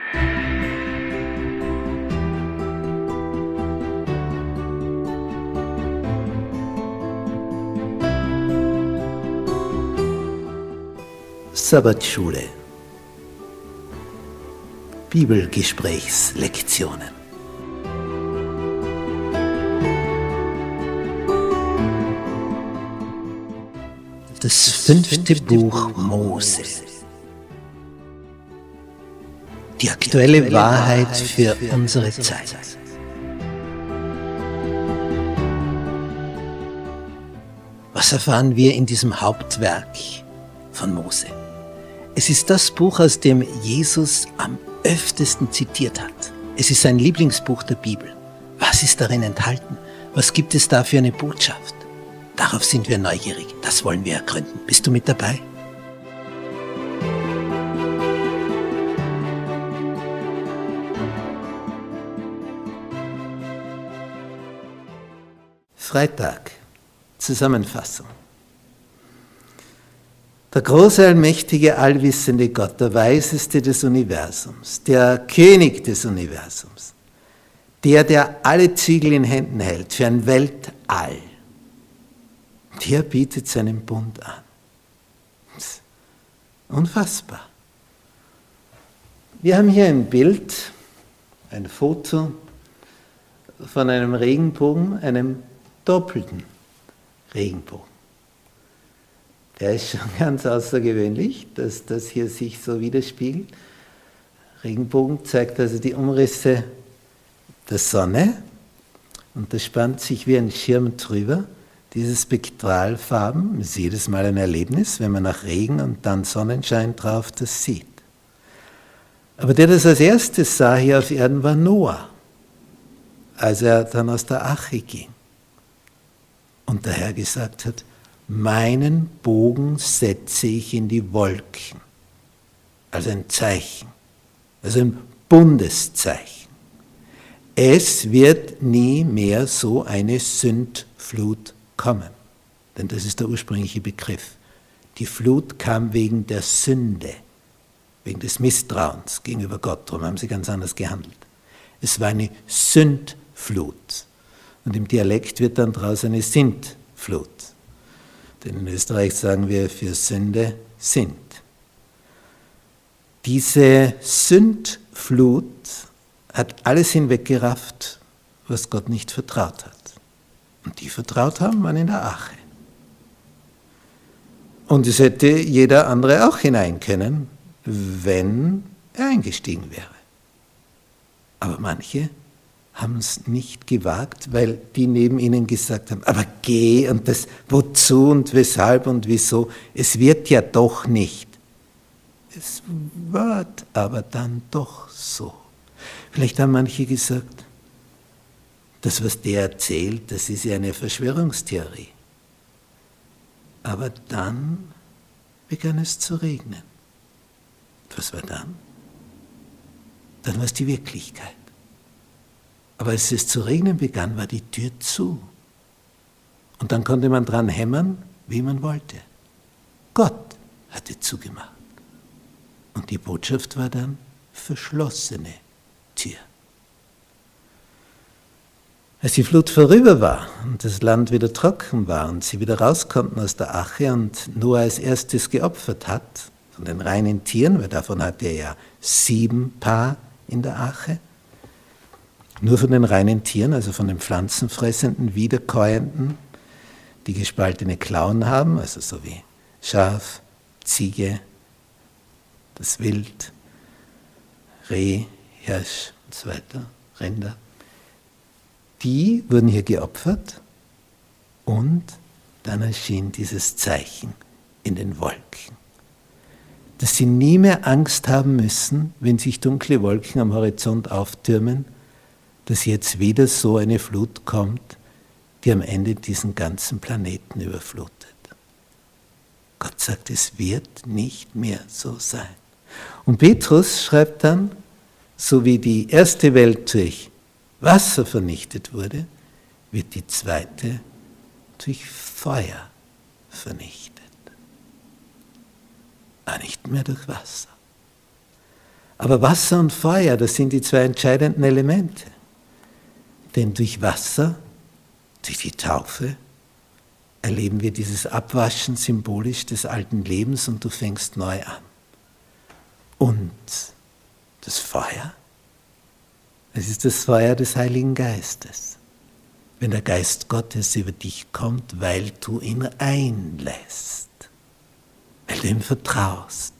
Sabbatschule. Bibelgesprächslektionen. Das 5. Buch Mose. Die aktuelle Wahrheit für unsere Zeit. Was erfahren wir in diesem Hauptwerk von Mose? Es ist das Buch, aus dem Jesus am öftesten zitiert hat. Es ist sein Lieblingsbuch der Bibel. Was ist darin enthalten? Was gibt es da für eine Botschaft? Darauf sind wir neugierig. Das wollen wir ergründen. Bist du mit dabei? Freitag. Zusammenfassung. Der große, allmächtige, allwissende Gott, der Weiseste des Universums, der König des Universums, der alle Zügel in Händen hält für ein Weltall, der bietet seinen Bund an. Unfassbar. Wir haben hier ein Bild, ein Foto von einem Regenbogen, einem doppelten Regenbogen. Der ist schon ganz außergewöhnlich, dass das hier sich so widerspiegelt. Regenbogen zeigt also die Umrisse der Sonne und das spannt sich wie ein Schirm drüber. Diese Spektralfarben ist jedes Mal ein Erlebnis, wenn man nach Regen und dann Sonnenschein drauf das sieht. Aber der das als erstes sah hier auf Erden war Noah, als er dann aus der Arche ging und der Herr gesagt hat, meinen Bogen setze ich in die Wolken, als ein Zeichen, also ein Bundeszeichen. Es wird nie mehr so eine Sündflut kommen, denn das ist der ursprüngliche Begriff. Die Flut kam wegen der Sünde, wegen des Misstrauens gegenüber Gott, darum haben sie ganz anders gehandelt. Es war eine Sündflut und im Dialekt wird dann daraus eine Sintflut. Denn in Österreich sagen wir für Sünde sind. Diese Sündflut hat alles hinweggerafft, was Gott nicht vertraut hat. Und die vertraut haben, waren in der Arche. Und es hätte jeder andere auch hinein können, wenn er eingestiegen wäre. Aber manche haben es nicht gewagt, weil die neben ihnen gesagt haben, aber geh und das wozu und weshalb und wieso, es wird ja doch nicht. Es wird aber dann doch so. Vielleicht haben manche gesagt, das, was der erzählt, das ist ja eine Verschwörungstheorie. Aber dann begann es zu regnen. Was war dann? Dann war es die Wirklichkeit. Aber als es zu regnen begann, war die Tür zu. Und dann konnte man dran hämmern, wie man wollte. Gott hatte zugemacht. Und die Botschaft war dann verschlossene Tür. Als die Flut vorüber war und das Land wieder trocken war und sie wieder raus konnten aus der Arche und Noah als erstes geopfert hat, von den reinen Tieren, weil davon hatte er ja 7 Paar in der Arche, nur von den reinen Tieren, also von den pflanzenfressenden, wiederkäuenden, die gespaltene Klauen haben, also so wie Schaf, Ziege, das Wild, Reh, Hirsch und so weiter, Rinder. Die wurden hier geopfert und dann erschien dieses Zeichen in den Wolken. Dass sie nie mehr Angst haben müssen, wenn sich dunkle Wolken am Horizont auftürmen, dass jetzt wieder so eine Flut kommt, die am Ende diesen ganzen Planeten überflutet. Gott sagt, es wird nicht mehr so sein. Und Petrus schreibt dann, so wie die erste Welt durch Wasser vernichtet wurde, wird die zweite durch Feuer vernichtet. Aber nicht mehr durch Wasser. Aber Wasser und Feuer, das sind die zwei entscheidenden Elemente. Denn durch Wasser, durch die Taufe, erleben wir dieses Abwaschen symbolisch des alten Lebens und du fängst neu an. Und das Feuer, es ist das Feuer des Heiligen Geistes. Wenn der Geist Gottes über dich kommt, weil du ihn einlässt, weil du ihm vertraust.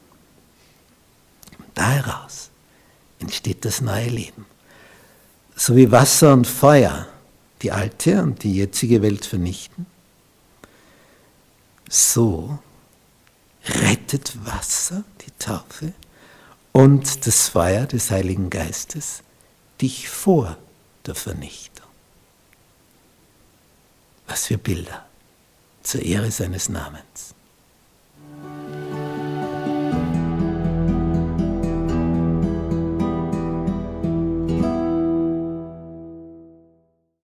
Und da heraus entsteht das neue Leben. So wie Wasser und Feuer die alte und die jetzige Welt vernichten, so rettet Wasser, die Taufe, und das Feuer des Heiligen Geistes dich vor der Vernichtung. Was für Bilder zur Ehre seines Namens.